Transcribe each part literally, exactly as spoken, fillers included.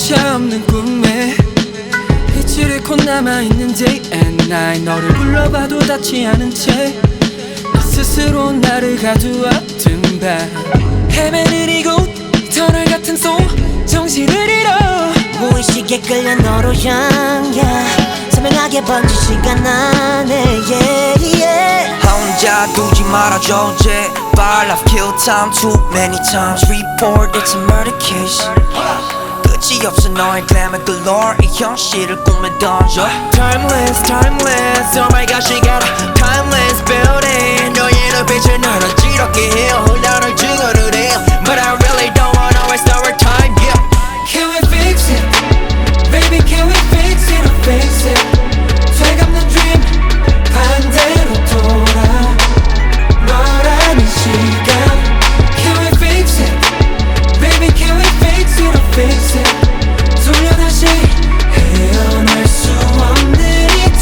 차 없는 꿈에 빛을 잃고 남아있는 day and night. 너를 불러봐도 닿지 않은 채 나 스스로 나를 가두었던 밤. 헤매는 이곳 터널 같은 속 정신을 잃어 무의식에 끌려 너로 향해 선명하게 번진 시간 안에 yeah, yeah. 혼자 두지 말아줘 제발 I've killed time too many times Report it's a murder case 끝이 없어 너의 glamour galore 이 현실을 꿈에 던져 Timeless timeless oh my gosh you got a timeless building 너의 눈빛을 날 어지럽게 해요 나를 증오를 해요 But I really don't wanna waste our time yeah. Can we fix it? Baby can we fix it or fix it? 되감는 dream 반대로 돌아 너라는 시간 Can we fix it? Baby can we fix it or fix it? 돌려 다시 헤어날 수 없는 이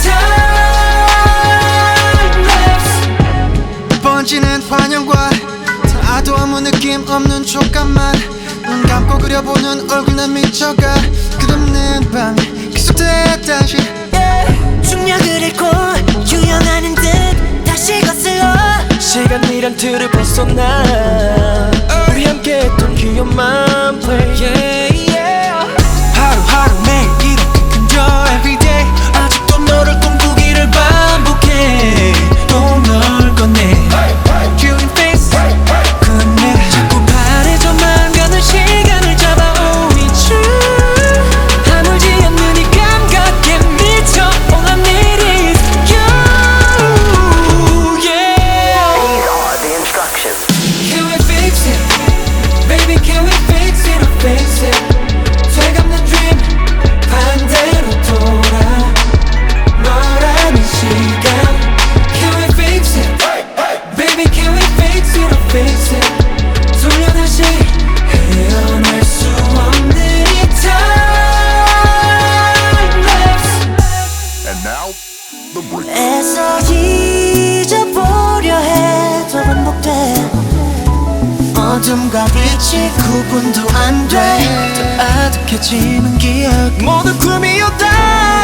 timelapse 번지는 환영과 다도 아무 느낌 없는 촉감만 눈 감고 그려보는 얼굴 난 미쳐가 끝없는 밤이 계속돼 다시 yeah. 중력을 잃고 유영하는 듯 다시 거슬러 시간이란 틀을 벗어나 우리 함께 했던 기억만 play yeah, yeah. 하루하루 매일 이렇게 끊겨 everyday 아직도 너를 꿈꾸기를 반복해 또 널 꺼내 Killing face 끝내 자꾸 바래져만 가는 시간을 잡아 Oh it's true 아물지 않는 이 감각에 미쳐 All I need is you yeah. These are the instructions Can we fix it? Baby can we fix it or fix it? 되감는 dream 반대로 돌아 너라는 시간 Can we fix it? Baby can we fix it or fix it? 돌려 다시 헤어날 수 없는 이 timelapse And now, the break. 애써 잊어보려 해도 반복돼 어둠과 빛이 구분도 안돼 더 아득해지는 기억 모두 꿈이었다